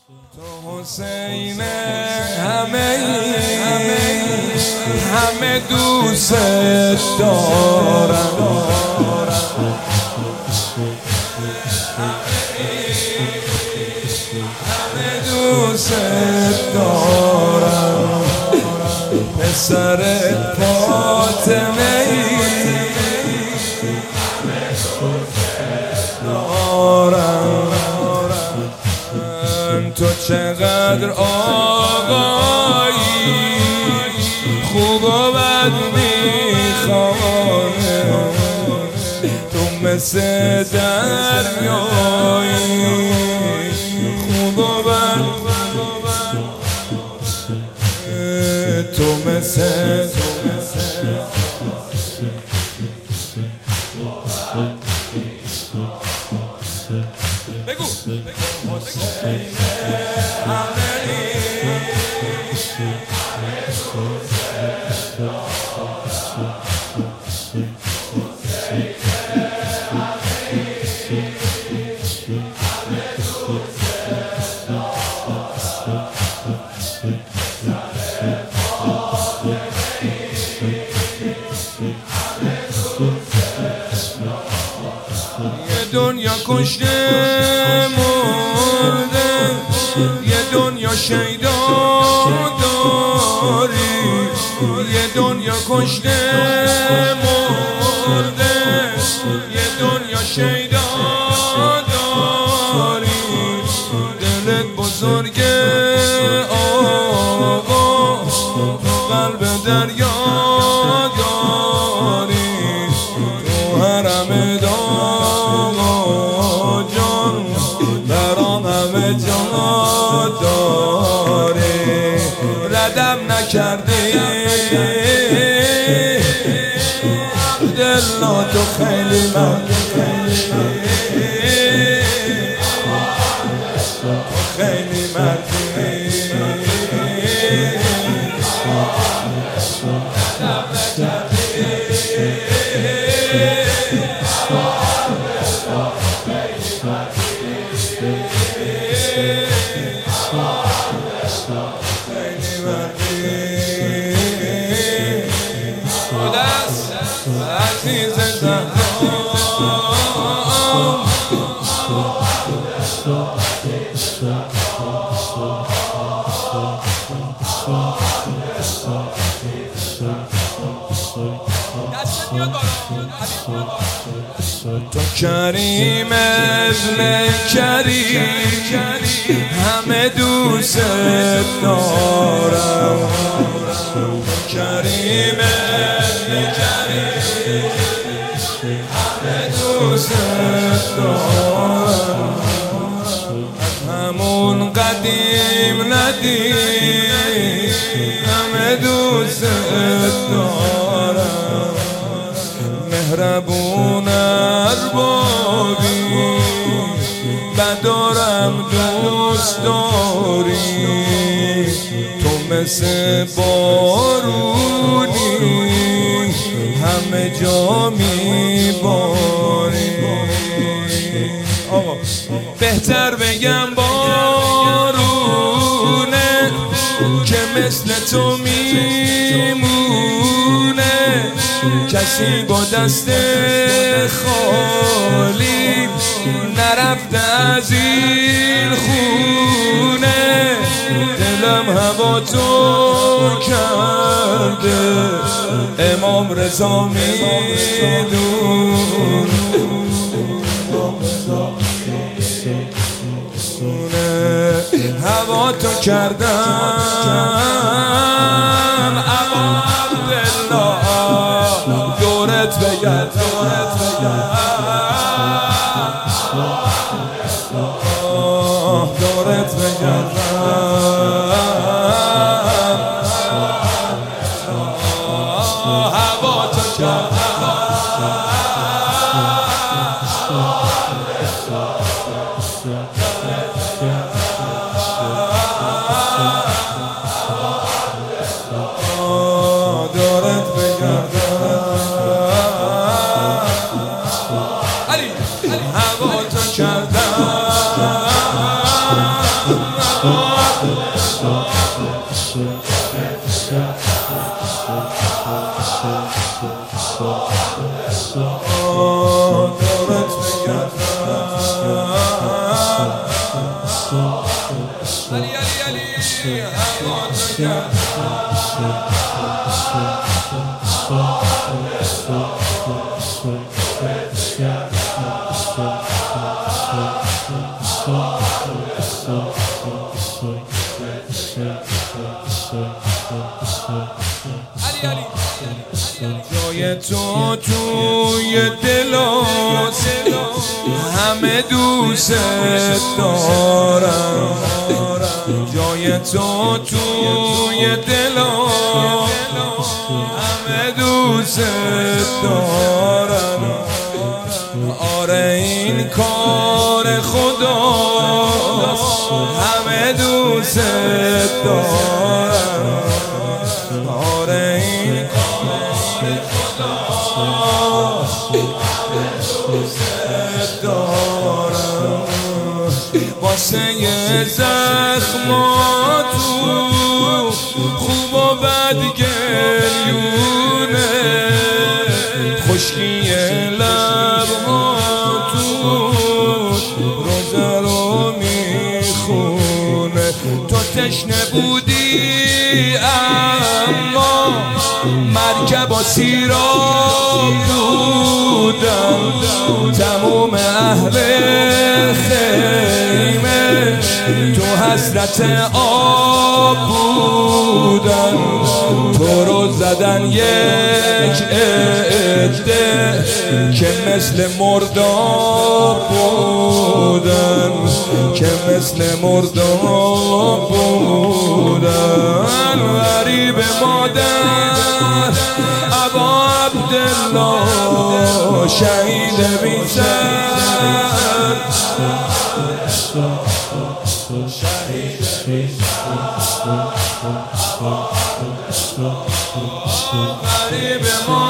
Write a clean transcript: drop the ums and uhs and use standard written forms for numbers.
تو حسین همه دوست دارن، همه دوست دارن. پسر فاطمه تو چقدر آقایی، خوب و بد میخوانه، تو مثل دریایی، خوب و بد، تو مثل بگو حسین یه دنیا کشته مرده، یه دنیا شیدا داری، یه دنیا کشته مرده، یه دنیا شیدا داری. دلت بزرگه آقا، تو قلب دریا داری، تو حرم داغا جان برام همه جا داری. ردم نکردی عبدالله، تو خیلی مردی، تو خیلی مردی. تو کریم ابن کریم، همه دوست دارم. کریم ابن کریم، همه دوست دارم. از همون قدیم ندیم، همه دوست دارم. مهربون اربابی، بدارم دوست داری، تو مثل بارونی همه جا میباری. بهتر بگم بارونه که مثل تو میمونه، کسی با دست خالی نرفته از این خونه. دلم هوا تو کرده، امام رضا میدون، هوا تو کردم عبدالله، دورت بگرد، دورت بگرد، دورت بگرد، هوا تو کردم. هوا تو کردم دورت بگردم علی علی علی هوات جای تو توی دلاست همه دوست دارم جای تو توی دلاست همه دوست دارم آره این کار خدا همه دوست دارم آره این کار خدا دوست دارم واسه زخماتو خوب و بد گریونه خشکی لبهاتو روزه رو میخونه تو تشنه بودی اما مرکب و سیراب بودن تموم اهل خیمه تو حسرت آب بودن تو رو زدن یک عده که مثل مرداب بودن که مثل مرداب بودن غریب مادر ابا عبدالله شهید بی سر غریب مادر